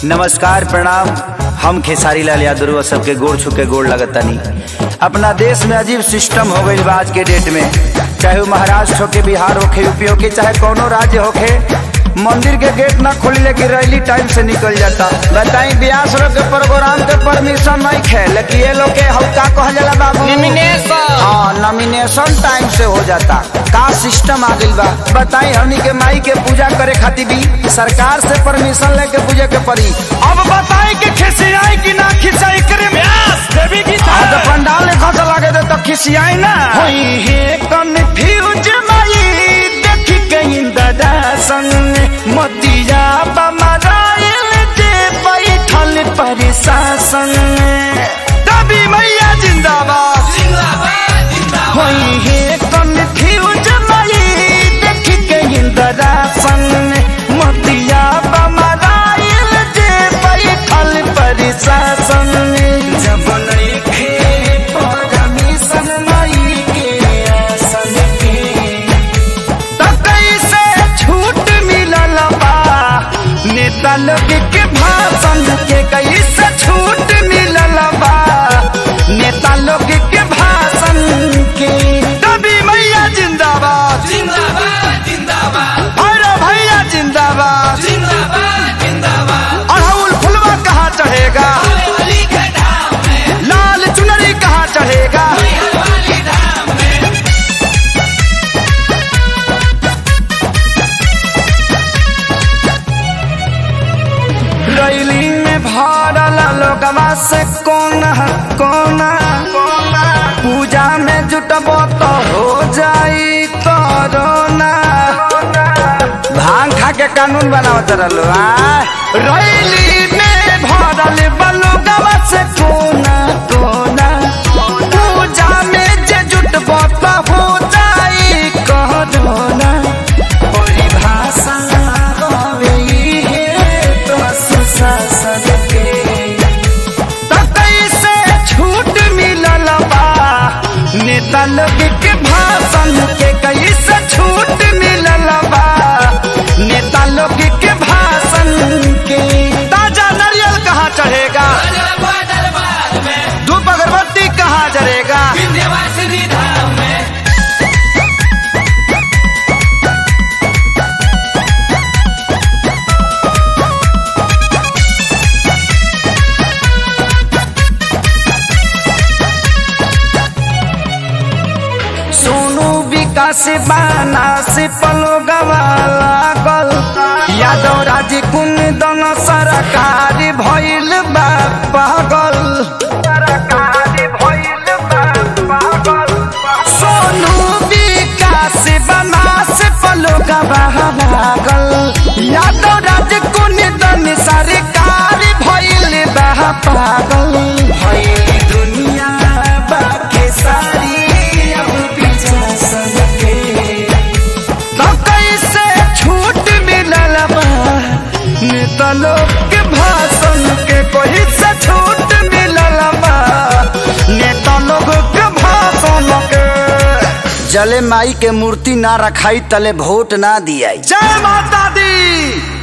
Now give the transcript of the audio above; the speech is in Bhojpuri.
नमस्कार प्रणाम। हम खेसारी लाल यादव सबके गोड़ छुके गोड़ लगतानी। अपना देश में अजीब सिस्टम हो गई आज के डेट में, चाहे वो महाराष्ट्र होके, बिहार होके, यूपी होके, चाहे कोनो राज्य होके, मंदिर के गेट ना खोली लेकिन रैली टाइम से निकल जाता। बताई ब्यास लोग के प्रोग्राम के परमिशन नहीं खे, लेकिन ये लोग के हल्का कह जाला बाबू नॉमिनेशन। हाँ, नॉमिनेशन टाइम से हो जाता। का सिस्टम आ गइल बा। बताई हमनी के माई के पूजा करे खातिर भी सरकार से परमिशन लेके पूजे के पड़ी। अब बताई कि खिसियाई कि ना खिसियाई करे ब्यास देवी की आज पंडाल ने खर्च लागे दे तो खिसियाई ना होई है कन्फ्यूज माई देखी के इंदरा संग मतिया बमराइल जे बैठल प्रशासन। दबी मैया जिंदाबाद जिंदाबाद जिंदाबाद होई है कन्फ्यूज माई देखी के इंदरा संग मतिया बमराइल जे बैठल प्रशासन। जब नइखे परमिशन माई के आसन के त कैसे छूट मिलल बा नेता लोग के भाषण के, कैसे छूट मिलल बा नेता लोग के भाषण के। दबी मैया जिंदाबाद जिंदाबाद जिंदाबाद अरे भैया जिंदाबाद जिंदाबाद जिंदाबाद। अड़हुल फुलवा कहाँ चढ़ेगा, लाल चुनरी कहाँ चढ़ेगा। रैली में भरल लोगवा से कोना कोना कोना, पूजा में जुटबो तो हो जाई कोरोना। भांग खा के कानून बनावत रहलो। रैली में भरल लोगवा से कोना कोना, पूजा में जे जुटबो तो हो जाई कोरोना। परिभाषा होवे शासन के त कैसे छूट मिलल बा नेता लोग के भाषण के, कैसे छूट मिलल बा नेता लोग के भाषण के। ताजा नारियल कहाँ चढ़ेगा, धूप अगरबत्ती कहाँ जरेगा। सोनू विकास बाना से पलो गवागल, यादव राजी कुन दन सरकार भइल बा पागल। सोनू विकास बाना से पलो गवागल, यादव राजी कुन दन सरकार भइल बा पागल। दुनिया बाकी सारी छूट मिलल बा नेता लोग के भाषण के, कोई से छूट मिलल बा नेता लोग के भाषण के। जले माई के मूर्ति ना रखाई तले वोट ना दियाई। जय माता दी।